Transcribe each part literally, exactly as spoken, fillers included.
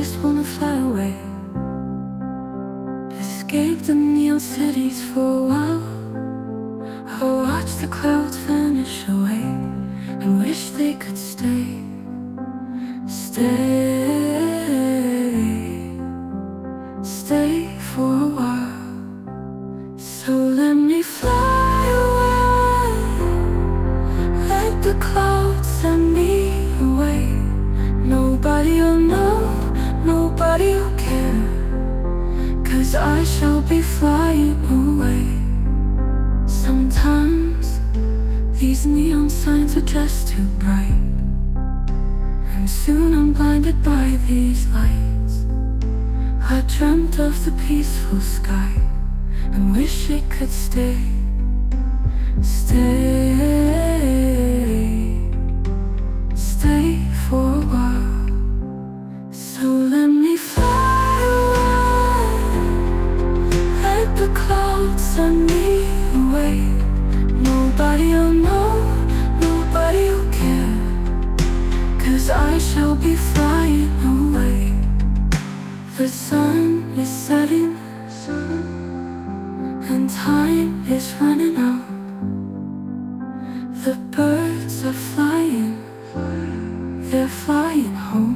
just wanna fly away, escape the neon cities for a while. I'll watch the clouds vanish away and wish they could stay. Stay, stay for a while. So let me fly away, let the clouds send me away. Nobody'll know, nobody'll care, 'cause I shall be flying away. Sometimes these neon signs are just too bright, and soon I'm blinded by these lights. I dreamt of the peaceful sky and wish it could stay. Stay, stay for a while. So let me fly away, let the clouds send me away. Nobody'll know, nobody'll care, 'cause I shall be flying away. The sun is setting, and time is running out. The birds are flying, they're flying home.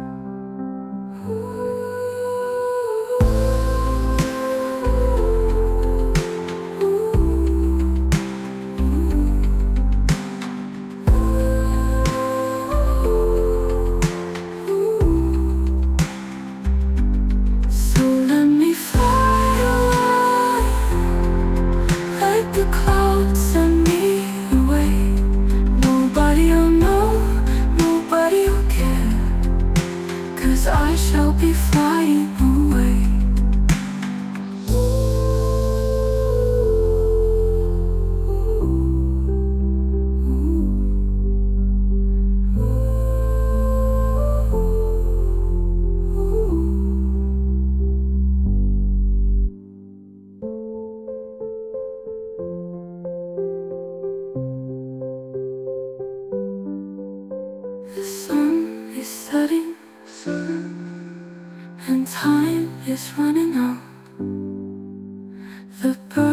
So let me fly away, let the clouds send me away. Nobody'll know, nobody'll care, 'cause I shall be flying away. The sun is setting, and time is running out. The birds